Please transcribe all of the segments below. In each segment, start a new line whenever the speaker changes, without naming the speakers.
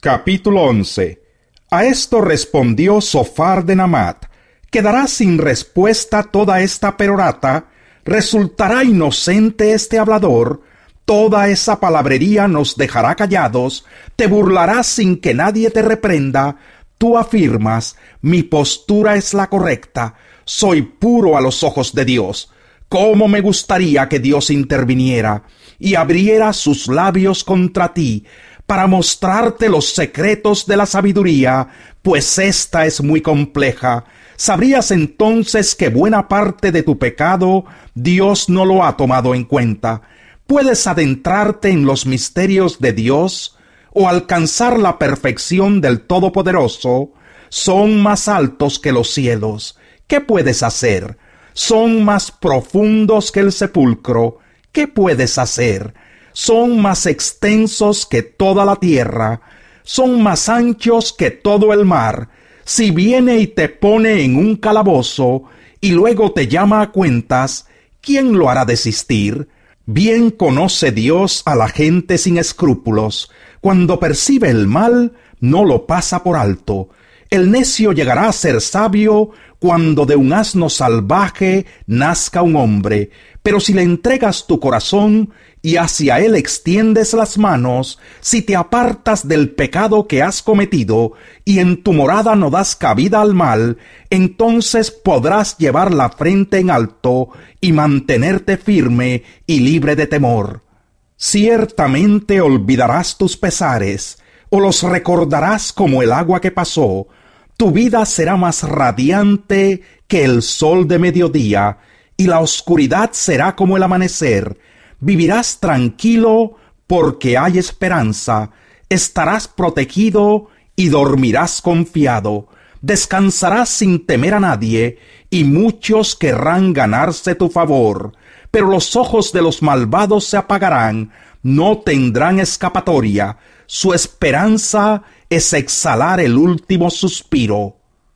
Capítulo 11. A esto respondió Sofar de Namat: ¿Quedará sin respuesta toda esta perorata? ¿Resultará inocente este hablador? Toda esa palabrería nos dejará callados. Te burlarás sin que nadie te reprenda. Tú afirmas: mi postura es la correcta. Soy puro a los ojos de Dios. ¿Cómo me gustaría que Dios interviniera y abriera sus labios contra ti, para mostrarte los secretos de la sabiduría, pues ésta es muy compleja? ¿Sabrías entonces que buena parte de tu pecado Dios no lo ha tomado en cuenta? ¿Puedes adentrarte en los misterios de Dios o alcanzar la perfección del Todopoderoso? Son más altos que los cielos. ¿Qué puedes hacer? Son más profundos que el sepulcro. ¿Qué puedes hacer? Son más extensos que toda la tierra. Son más anchos que todo el mar. Si viene y te pone en un calabozo y luego te llama a cuentas, ¿quién lo hará desistir? Bien conoce Dios a la gente sin escrúpulos. Cuando percibe el mal, no lo pasa por alto. El necio llegará a ser sabio cuando de un asno salvaje nazca un hombre. Pero si le entregas tu corazón y hacia él extiendes las manos, si te apartas del pecado que has cometido y en tu morada no das cabida al mal, entonces podrás llevar la frente en alto y mantenerte firme y libre de temor. Ciertamente olvidarás tus pesares, o los recordarás como el agua que pasó. Tu vida será más radiante que el sol de mediodía, y la oscuridad será como el amanecer. Vivirás tranquilo porque hay esperanza. Estarás protegido y dormirás confiado. Descansarás sin temer a nadie, y muchos querrán ganarse tu favor. Pero los ojos de los malvados se apagarán, no tendrán escapatoria. Su esperanza es exhalar el último suspiro.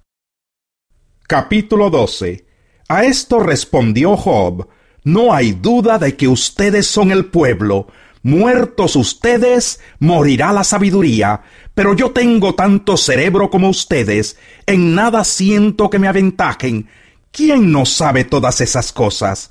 Capítulo 12. A esto respondió Job: no hay duda de que ustedes son el pueblo. Muertos ustedes, morirá la sabiduría. Pero yo tengo tanto cerebro como ustedes. En nada siento que me aventajen. ¿Quién no sabe todas esas cosas?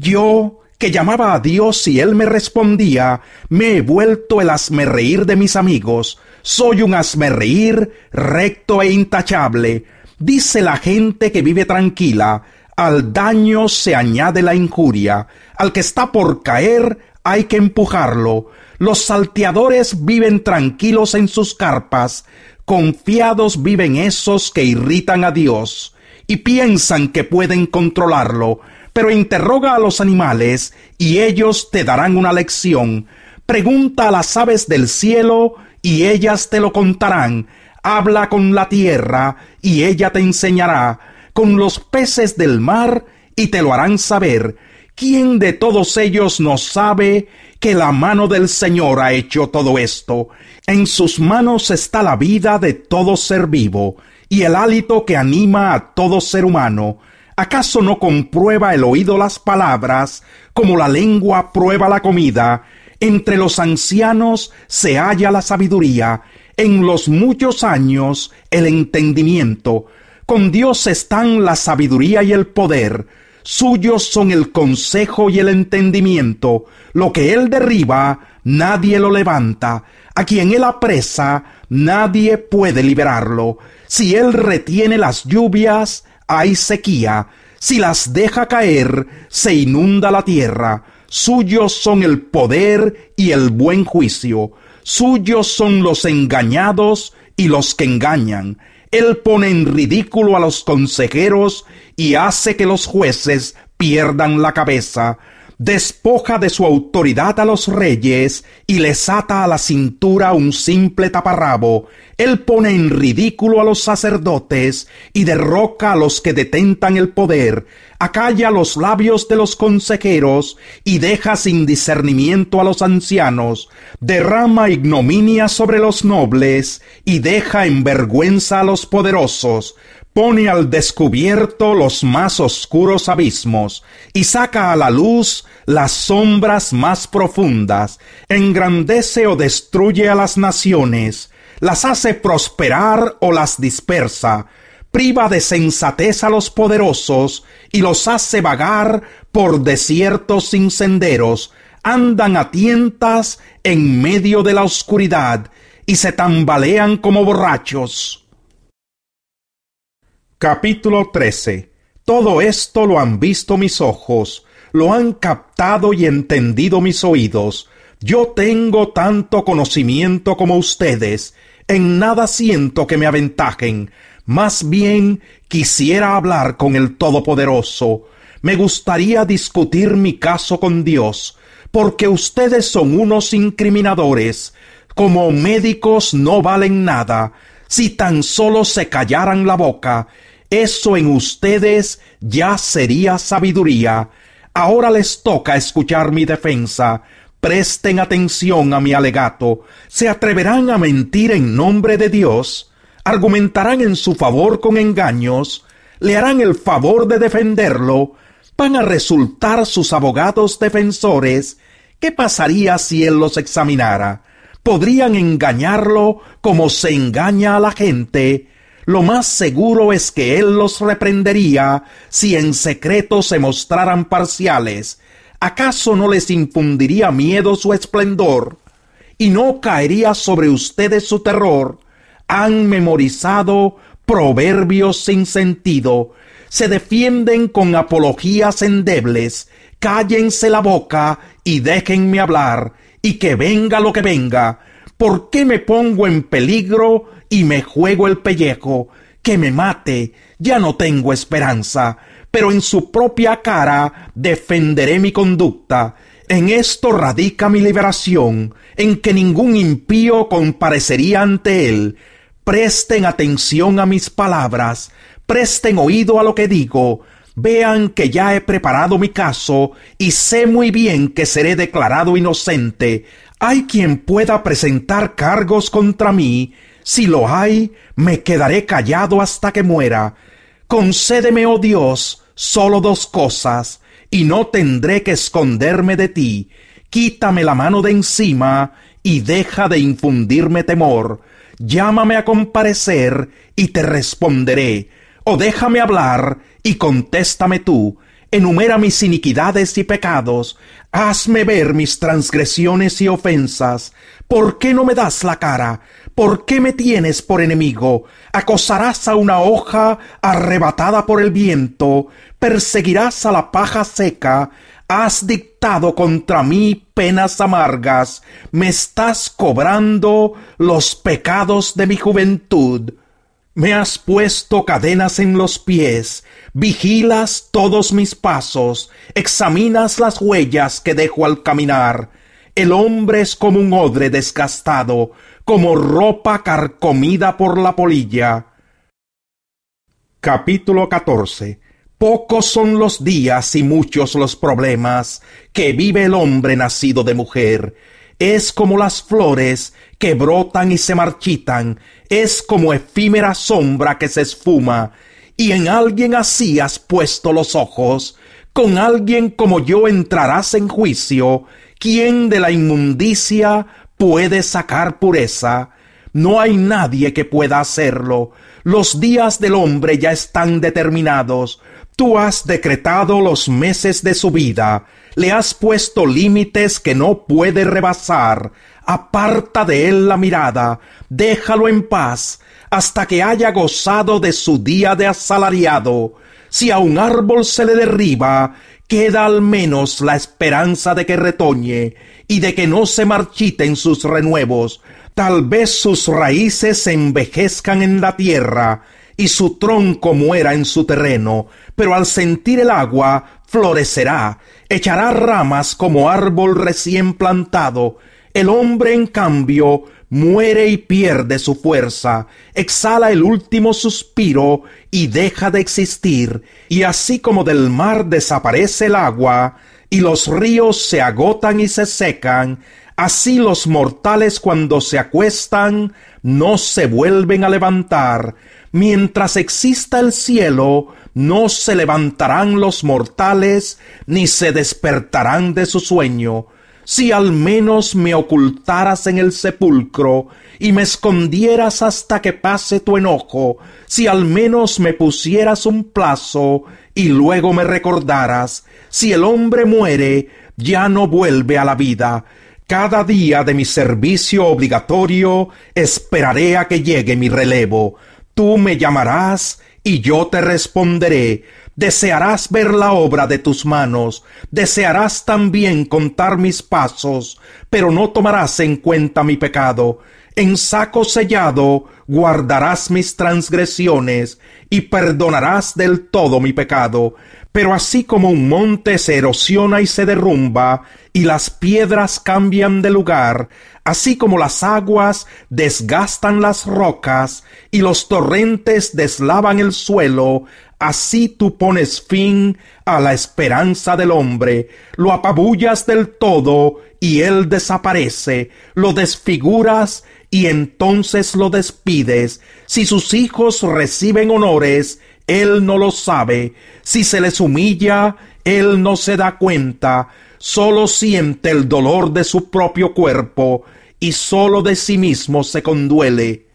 Yo, que llamaba a Dios y Él me respondía, me he vuelto el hazmerreír de mis amigos. Soy un hazmerreír recto e intachable. Dice la gente que vive tranquila: al daño se añade la injuria. Al que está por caer hay que empujarlo. Los salteadores viven tranquilos en sus carpas. Confiados viven esos que irritan a Dios y piensan que pueden controlarlo. Pero interroga a los animales y ellos te darán una lección. Pregunta a las aves del cielo y ellas te lo contarán. Habla con la tierra y ella te enseñará. Con los peces del mar y te lo harán saber. ¿Quién de todos ellos no sabe que la mano del Señor ha hecho todo esto? En sus manos está la vida de todo ser vivo y el hálito que anima a todo ser humano. ¿Acaso no comprueba el oído las palabras, como la lengua prueba la comida? Entre los ancianos se halla la sabiduría, en los muchos años el entendimiento. Con Dios están la sabiduría y el poder. Suyos son el consejo y el entendimiento. Lo que Él derriba, nadie lo levanta. A quien Él apresa, nadie puede liberarlo. Si Él retiene las lluvias, hay sequía. Si las deja caer, se inunda la tierra. Suyos son el poder y el buen juicio. Suyos son los engañados y los que engañan. Él pone en ridículo a los consejeros y hace que los jueces pierdan la cabeza. Despoja de su autoridad a los reyes y les ata a la cintura un simple taparrabo. Él pone en ridículo a los sacerdotes y derroca a los que detentan el poder. Acalla los labios de los consejeros y deja sin discernimiento a los ancianos. Derrama ignominia sobre los nobles y deja en vergüenza a los poderosos. Pone al descubierto los más oscuros abismos y saca a la luz las sombras más profundas. Engrandece o destruye a las naciones. las hace prosperar o las dispersa, priva de sensatez a los poderosos y los hace vagar por desiertos sin senderos, andan a tientas en medio de la oscuridad y se tambalean como borrachos. Capítulo 13. Todo esto lo han visto mis ojos, lo han captado y entendido mis oídos. Yo tengo tanto conocimiento como ustedes, en nada siento que me aventajen, más bien quisiera hablar con el Todopoderoso. Me gustaría discutir mi caso con Dios, porque ustedes son unos incriminadores. Como médicos no valen nada. Si tan solo se callaran la boca, eso en ustedes ya sería sabiduría. Ahora les toca escuchar mi defensa. Presten atención a mi alegato. ¿Se atreverán a mentir en nombre de Dios? ¿Argumentarán en su favor con engaños? ¿Le harán el favor de defenderlo? ¿Van a resultar sus abogados defensores? ¿Qué pasaría si él los examinara? ¿Podrían engañarlo como se engaña a la gente? Lo más seguro es que él los reprendería si en secreto se mostraran parciales. ¿Acaso no les infundiría miedo su esplendor? ¿Y no caería sobre ustedes su terror? Han memorizado proverbios sin sentido. Se defienden con apologías endebles. Cállense la boca y déjenme hablar, y que venga lo que venga. ¿Por qué me pongo en peligro y me juego el pellejo? Que me mate, ya no tengo esperanza, pero en su propia cara defenderé mi conducta. En esto radica mi liberación, en que ningún impío comparecería ante él. Presten atención a mis palabras, presten oído a lo que digo. Vean que ya he preparado mi caso y sé muy bien que seré declarado inocente. ¿Hay quien pueda presentar cargos contra mí? Si lo hay, me quedaré callado hasta que muera. Concédeme, oh Dios, solo 2 cosas, y no tendré que esconderme de ti. Quítame la mano de encima y deja de infundirme temor. Llámame a comparecer y te responderé. O déjame hablar y contéstame tú. Enumera mis iniquidades y pecados. Hazme ver mis transgresiones y ofensas. ¿Por qué no me das la cara? ¿Por qué me tienes por enemigo? ¿Acosarás a una hoja arrebatada por el viento? ¿Perseguirás a la paja seca? Has dictado contra mí penas amargas. Me estás cobrando los pecados de mi juventud. Me has puesto cadenas en los pies, vigilas todos mis pasos, examinas las huellas que dejo al caminar. El hombre es como un odre desgastado, como ropa carcomida por la polilla. Capítulo 14. Pocos son los días y muchos los problemas que vive el hombre nacido de mujer. Es como las flores que brotan y se marchitan, es como efímera sombra que se esfuma. Y en alguien así has puesto los ojos. Con alguien como yo entrarás en juicio. ¿Quién de la inmundicia puede sacar pureza? No hay nadie que pueda hacerlo. Los días del hombre ya están determinados. Tú has decretado los meses de su vida. Le has puesto límites que no puede rebasar. Aparta de él la mirada, déjalo en paz, hasta que haya gozado de su día de asalariado. Si a un árbol se le derriba, queda al menos la esperanza de que retoñe, y de que no se marchiten sus renuevos. Tal vez sus raíces se envejezcan en la tierra, y su tronco muera en su terreno, pero al sentir el agua florecerá, echará ramas como árbol recién plantado. El hombre, en cambio, muere y pierde su fuerza, exhala el último suspiro y deja de existir, y así como del mar desaparece el agua, y los ríos se agotan y se secan, así los mortales cuando se acuestan no se vuelven a levantar. Mientras exista el cielo, no se levantarán los mortales, ni se despertarán de su sueño. si al menos me ocultaras en el sepulcro y me escondieras hasta que pase tu enojo, si al menos me pusieras un plazo y luego me recordaras, si el hombre muere, ya no vuelve a la vida. Cada día de mi servicio obligatorio esperaré a que llegue mi relevo. Tú me llamarás y yo te responderé. Desearás ver la obra de tus manos, desearás también contar mis pasos, pero no tomarás en cuenta mi pecado. En saco sellado guardarás mis transgresiones y perdonarás del todo mi pecado. Pero así como un monte se erosiona y se derrumba, y las piedras cambian de lugar, así como las aguas desgastan las rocas, y los torrentes deslavan el suelo, así tú pones fin a la esperanza del hombre, lo apabullas del todo, y él desaparece, lo desfiguras, y entonces lo despides. Si sus hijos reciben honores, él no lo sabe. Si se les humilla, él no se da cuenta. Solo siente el dolor de su propio cuerpo, y solo de sí mismo se conduele.